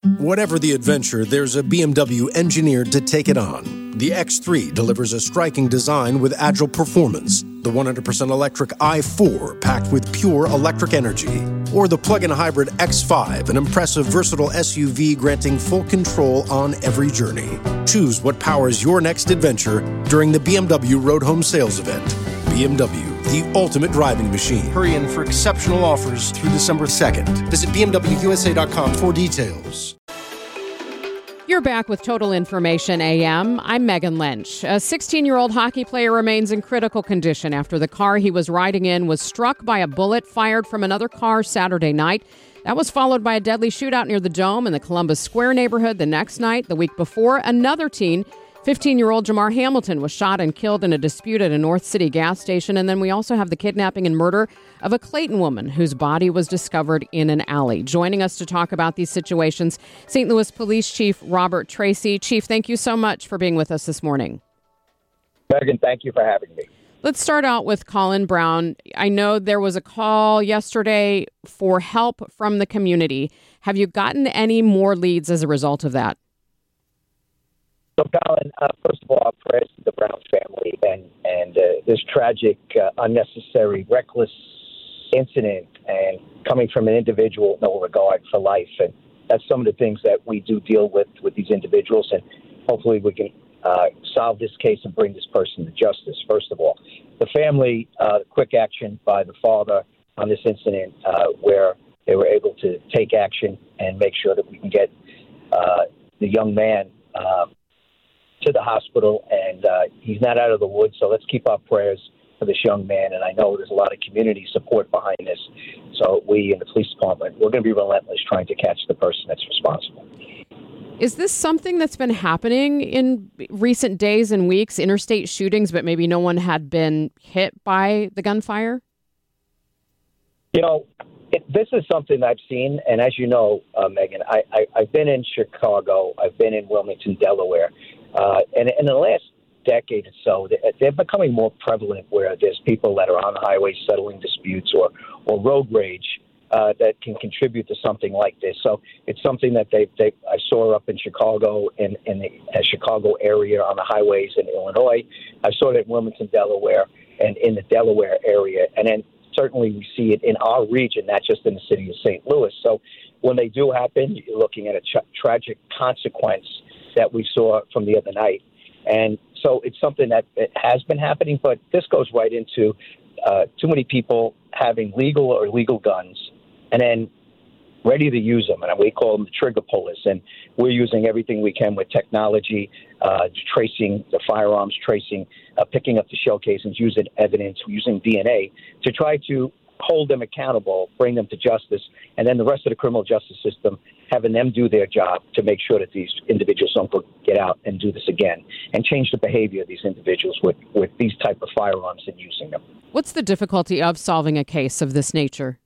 Whatever the adventure, there's a BMW engineered to take it on. The X3 delivers a striking design with agile performance. The 100% electric i4 packed with pure electric energy. Or the plug-in hybrid X5, an impressive versatile SUV granting full control on every journey. Choose what powers your next adventure during the BMW Road Home Sales Event. BMW, the ultimate driving machine. Hurry in for exceptional offers through December 2nd. Visit BMWUSA.com for details. You're back with Total Information AM. I'm Megan Lynch. A 16-year-old hockey player remains in critical condition after the car he was riding in was struck by a bullet fired from another car Saturday night. That was followed by a deadly shootout near the Dome in the Columbus Square neighborhood the next night. The week before, another teen, 15-year-old Jamar Hamilton, was shot and killed in a dispute at a North City gas station. And then we also have the kidnapping and murder of a Clayton woman whose body was discovered in an alley. Joining us to talk about these situations, St. Louis Police Chief Robert Tracy. Chief, thank you so much for being with us this morning. Megan, thank you for having me. Let's start out with Colin Brown. I know there was a call yesterday for help from the community. Have you gotten any more leads as a result of that? So, Colin, first of all, our prayers to the Brown family and this tragic, unnecessary, reckless incident, and coming from an individual with no regard for life. And that's some of the things that we do deal with these individuals. And hopefully we can solve this case and bring this person to justice, first of all. The family, quick action by the father on this incident where they were able to take action and make sure that we can get the young man to the hospital, and he's not out of the woods, so let's keep our prayers for this young man, and I know there's a lot of community support behind this, so we in the police department, we're going to be relentless trying to catch the person that's responsible. Is this something that's been happening in recent days and weeks, interstate shootings, but maybe no one had been hit by the gunfire? You know, this is something I've seen, and as you know, Megan, I've been in Chicago, I've been in Wilmington, Delaware, and in the last decade or so, they're becoming more prevalent where there's people that are on the highway settling disputes or road rage that can contribute to something like this. So it's something that I saw up in Chicago, in the Chicago area on the highways in Illinois. I saw it in Wilmington, Delaware, and in the Delaware area. And then certainly we see it in our region, not just in the city of St. Louis. So when they do happen, you're looking at a tragic consequence that we saw from the other night. And so it's something that it has been happening, but this goes right into too many people having legal or illegal guns and then ready to use them. And we call them the trigger pullers. And we're using everything we can with technology, tracing the firearms, picking up the shell casings, using evidence, using DNA to try to hold them accountable, bring them to justice, and then the rest of the criminal justice system having them do their job to make sure that these individuals don't get out and do this again and change the behavior of these individuals with these type of firearms and using them. What's the difficulty of solving a case of this nature?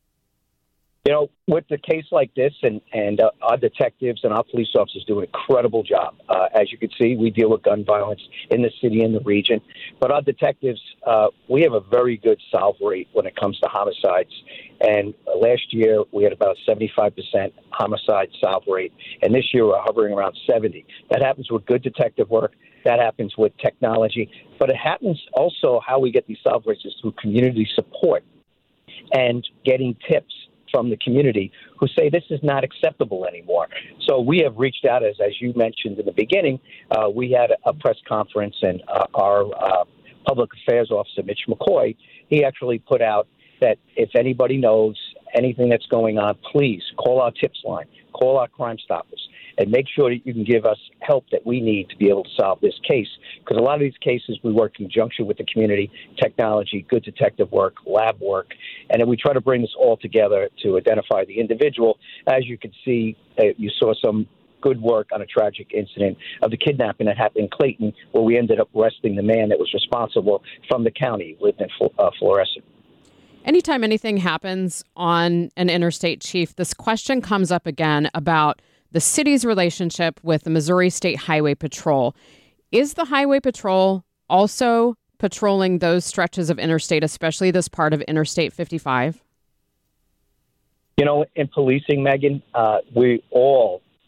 You know, with a case like this, and our detectives and our police officers do an incredible job. As you can see, we deal with gun violence in the city and the region. But our detectives, we have a very good solve rate when it comes to homicides. And last year, we had about 75% homicide solve rate. And this year, we're hovering around 70. That happens with good detective work. That happens with technology. But it happens also how we get these solve rates is through community support and getting tips from the community who say this is not acceptable anymore. So we have reached out, as you mentioned in the beginning, we had a press conference, and our public affairs officer, Mitch McCoy, he actually put out that if anybody knows anything that's going on, please call our tips line, call our Crime Stoppers, and make sure that you can give us help that we need to be able to solve this case. Because a lot of these cases, we work in conjunction with the community, technology, good detective work, lab work, and then we try to bring this all together to identify the individual. As you can see, you saw some good work on a tragic incident of the kidnapping that happened in Clayton, where we ended up arresting the man that was responsible from the county, lived in Florissant. Anytime anything happens on an interstate, Chief, this question comes up again about the city's relationship with the Missouri State Highway Patrol. Is the Highway Patrol also patrolling those stretches of interstate, especially this part of Interstate 55? You know, in policing, Megan, we all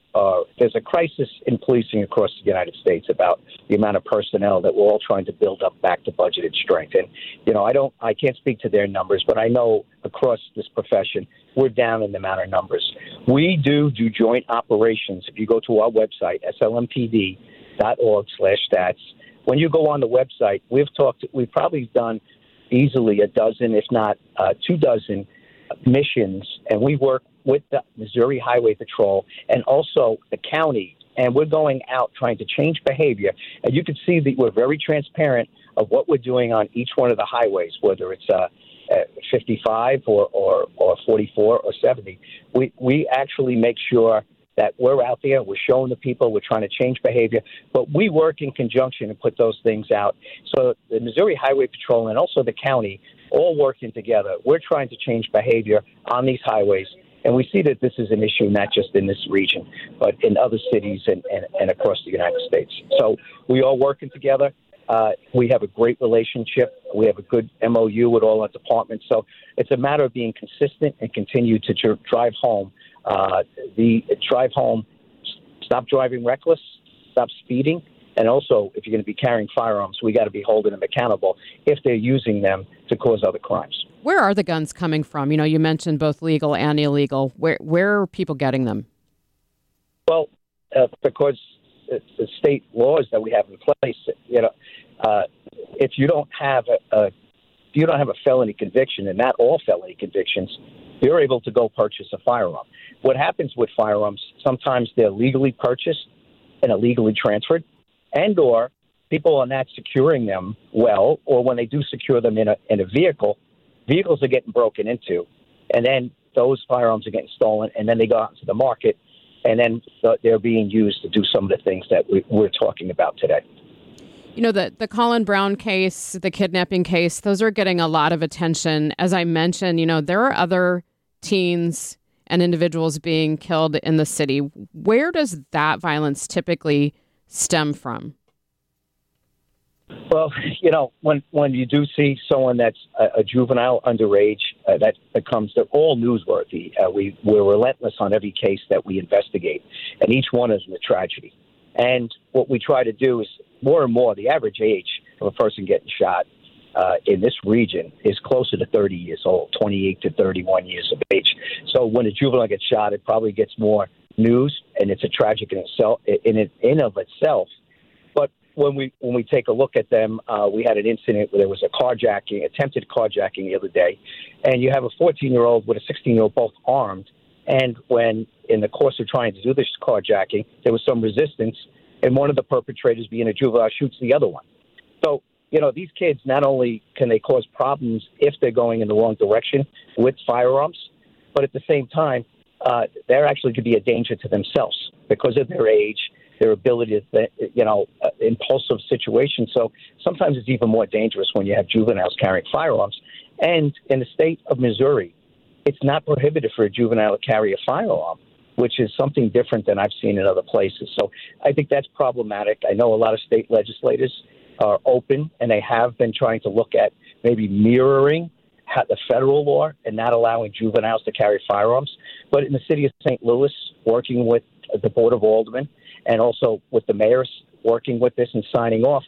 there's a crisis in policing across the United States about the amount of personnel that we're all trying to build up back to budgeted strength. And, I can't speak to their numbers, but I know across this profession, we're down in the amount of numbers. We do joint operations. If you go to our website, slmpd.org/stats, when you go on the website, we've probably done easily a dozen, if not 2 dozen missions, and we work with the Missouri Highway Patrol and also the county, and we're going out trying to change behavior. And you can see that we're very transparent of what we're doing on each one of the highways, whether it's 55 or 44 or 70. We actually make sure that we're out there, we're showing the people, we're trying to change behavior, but we work in conjunction and put those things out. So the Missouri Highway Patrol and also the county all working together. We're trying to change behavior on these highways, and we see that this is an issue not just in this region, but in other cities and across the United States. So we are working together. We have a great relationship. We have a good MOU with all our departments. So it's a matter of being consistent and continue to drive home. Stop driving reckless, stop speeding, and also if you're going to be carrying firearms, we got to be holding them accountable if they're using them to cause other crimes. Where are the guns coming from? You mentioned both legal and illegal. Where are people getting them? Well, because the state laws that we have in place, if you don't have a felony conviction, and not all felony convictions, you're able to go purchase a firearm. What happens with firearms, sometimes they're legally purchased and illegally transferred, and or people are not securing them well, or when they do secure them in a vehicle, vehicles are getting broken into, and then those firearms are getting stolen, and then they go out into the market, and then they're being used to do some of the things that we're talking about today. The Colin Brown case, the kidnapping case, those are getting a lot of attention. As I mentioned, there are other teens and individuals being killed in the city. Where does that violence typically stem from? Well, when you do see someone that's a juvenile underage, that becomes all newsworthy. We're relentless on every case that we investigate, and each one is a tragedy. And what we try to do is more and more, the average age of a person getting shot in this region is closer to 30 years old, 28 to 31 years of age. So when a juvenile gets shot, it probably gets more news, and it's a tragic in of itself. But when we take a look at them, we had an incident where there was attempted carjacking the other day, and you have a 14-year-old with a 16-year-old both armed, and when in the course of trying to do this carjacking, there was some resistance, and one of the perpetrators, being a juvenile, shoots the other one. So, these kids, not only can they cause problems if they're going in the wrong direction with firearms, but at the same time, they're actually could be a danger to themselves because of their age, their ability to, impulsive situations. So sometimes it's even more dangerous when you have juveniles carrying firearms. And in the state of Missouri, it's not prohibited for a juvenile to carry a firearm, which is something different than I've seen in other places. So I think that's problematic. I know a lot of state legislators are open, and they have been trying to look at maybe mirroring the federal law and not allowing juveniles to carry firearms. But in the city of St. Louis, working with the Board of Aldermen and also with the mayors working with this and signing off,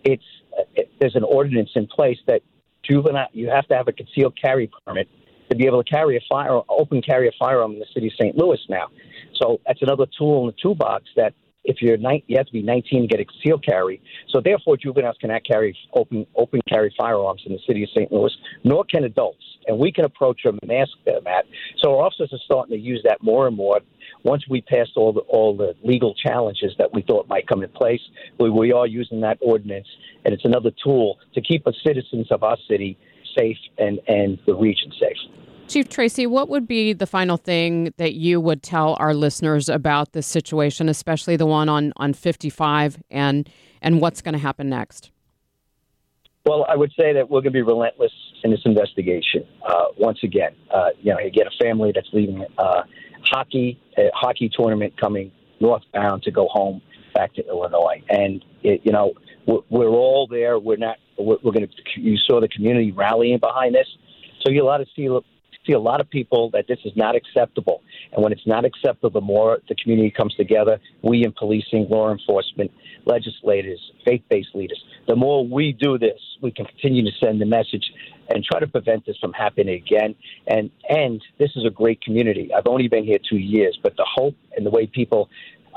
there's an ordinance in place that you have to have a concealed carry permit to be able to carry a carry a firearm in the city of St. Louis now. So that's another tool in the toolbox that if you have to be 19 to get a concealed carry. So therefore, juveniles cannot carry open carry firearms in the city of St. Louis, nor can adults. And we can approach them and ask them that. So our officers are starting to use that more and more. Once we passed all the legal challenges that we thought might come in place, we are using that ordinance, and it's another tool to keep the citizens of our city safe and the region safe. Chief Tracy, what would be the final thing that you would tell our listeners about this situation, especially the one on 55, and what's going to happen next? Well, I would say that we're going to be relentless in this investigation. Once again, you get a family that's leaving a hockey tournament coming northbound to go home back to Illinois, and we're all there. You saw the community rallying behind this, so you'll see see a lot of people that this is not acceptable. And when it's not acceptable, the more the community comes together, we in policing, law enforcement, legislators, faith-based leaders, the more we do this, we can continue to send the message and try to prevent this from happening again. And this is a great community. I've only been here 2 years, but the hope and the way people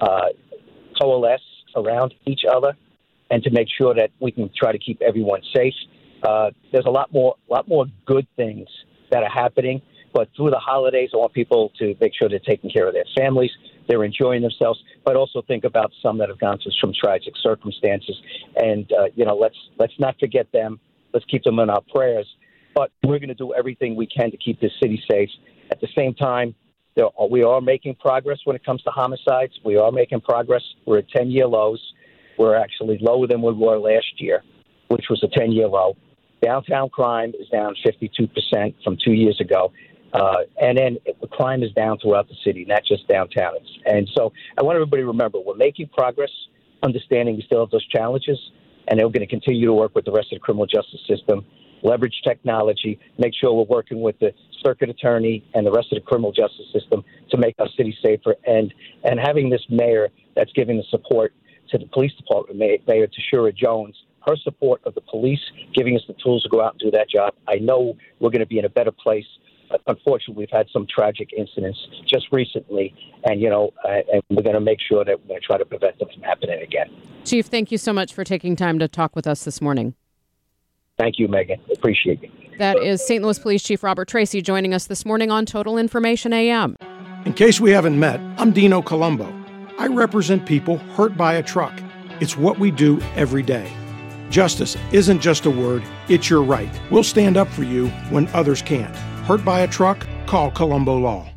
coalesce around each other and to make sure that we can try to keep everyone safe. There's a lot more good things that are happening. But through the holidays, I want people to make sure they're taking care of their families, they're enjoying themselves, but also think about some that have gone through some tragic circumstances. And, let's not forget them. Let's keep them in our prayers. But we're going to do everything we can to keep this city safe. At the same time, we are making progress when it comes to homicides. We are making progress. We're at 10-year lows. We're actually lower than we were last year, which was a 10-year low. Downtown crime is down 52% from 2 years ago. And then crime is down throughout the city, not just downtown. And so I want everybody to remember, we're making progress, understanding we still have those challenges, and we're going to continue to work with the rest of the criminal justice system, leverage technology, make sure we're working with the circuit attorney and the rest of the criminal justice system to make our city safer. And having this mayor that's giving the support to the police department, Mayor Tashura Jones, her support of the police, giving us the tools to go out and do that job. I know we're going to be in a better place. Unfortunately, we've had some tragic incidents just recently, and and we're going to make sure that we're going to try to prevent them from happening again. Chief, thank you so much for taking time to talk with us this morning. Thank you, Megan. Appreciate it. That is St. Louis Police Chief Robert Tracy joining us this morning on Total Information AM. In case we haven't met, I'm Dino Colombo. I represent people hurt by a truck. It's what we do every day. Justice isn't just a word, it's your right. We'll stand up for you when others can't. Hurt by a truck? Call Colombo Law.